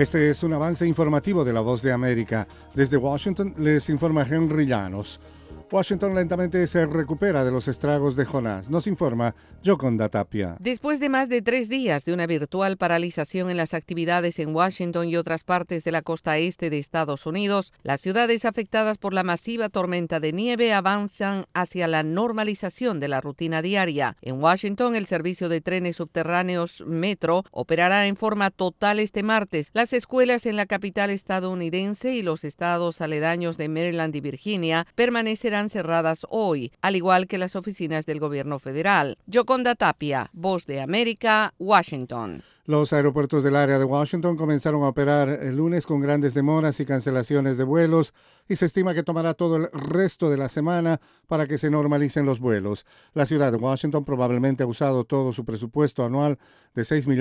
Este es un avance informativo de La Voz de América. Desde Washington les informa Henry Llanos. Washington lentamente se recupera de los estragos de Jonás. Nos informa Yoconda Tapia. Después de más de 3 días de una virtual paralización en las actividades en Washington y otras partes de la costa este de Estados Unidos, las ciudades afectadas por la masiva tormenta de nieve avanzan hacia la normalización de la rutina diaria. En Washington, el servicio de trenes subterráneos Metro operará en forma total este martes. Las escuelas en la capital estadounidense y los estados aledaños de Maryland y Virginia permanecerán cerradas hoy, al igual que las oficinas del gobierno federal. Yoconda Tapia, Voz de América, Washington. Los aeropuertos del área de Washington comenzaron a operar el lunes con grandes demoras y cancelaciones de vuelos y se estima que tomará todo el resto de la semana para que se normalicen los vuelos. La ciudad de Washington probablemente ha usado todo su presupuesto anual de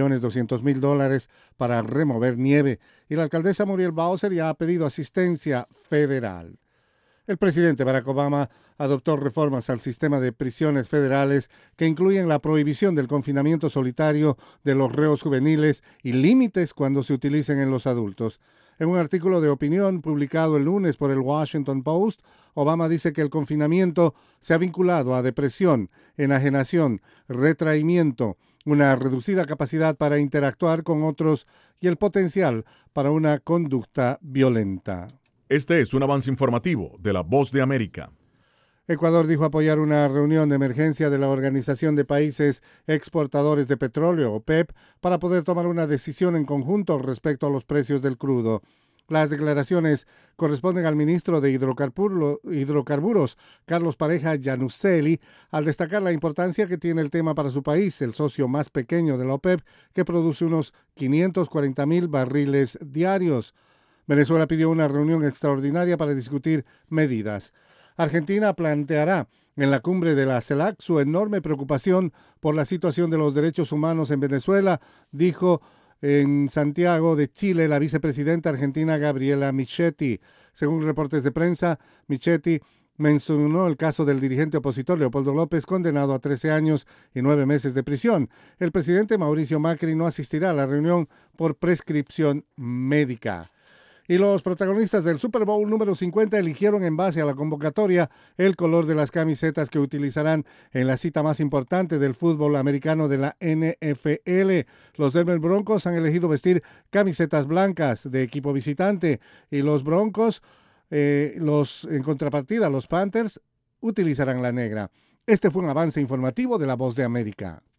$6.200.000 para remover nieve y la alcaldesa Muriel Bowser ya ha pedido asistencia federal. El presidente Barack Obama adoptó reformas al sistema de prisiones federales que incluyen la prohibición del confinamiento solitario de los reos juveniles y límites cuando se utilicen en los adultos. En un artículo de opinión publicado el lunes por el Washington Post, Obama dice que el confinamiento se ha vinculado a depresión, enajenación, retraimiento, una reducida capacidad para interactuar con otros y el potencial para una conducta violenta. Este es un avance informativo de La Voz de América. Ecuador dijo apoyar una reunión de emergencia de la Organización de Países Exportadores de Petróleo, OPEP, para poder tomar una decisión en conjunto respecto a los precios del crudo. Las declaraciones corresponden al ministro de Hidrocarburos, Carlos Pareja Yanuseli, al destacar la importancia que tiene el tema para su país, el socio más pequeño de la OPEP, que produce unos 540,000 barriles diarios. Venezuela pidió una reunión extraordinaria para discutir medidas. Argentina planteará en la cumbre de la CELAC su enorme preocupación por la situación de los derechos humanos en Venezuela, dijo en Santiago de Chile la vicepresidenta argentina Gabriela Michetti. Según reportes de prensa, Michetti mencionó el caso del dirigente opositor Leopoldo López, condenado a 13 años y 9 meses de prisión. El presidente Mauricio Macri no asistirá a la reunión por prescripción médica. Y los protagonistas del Super Bowl número 50 eligieron en base a la convocatoria el color de las camisetas que utilizarán en la cita más importante del fútbol americano de la NFL. Los Denver Broncos han elegido vestir camisetas blancas de equipo visitante y los Broncos, en contrapartida, los Panthers utilizarán la negra. Este fue un avance informativo de La Voz de América.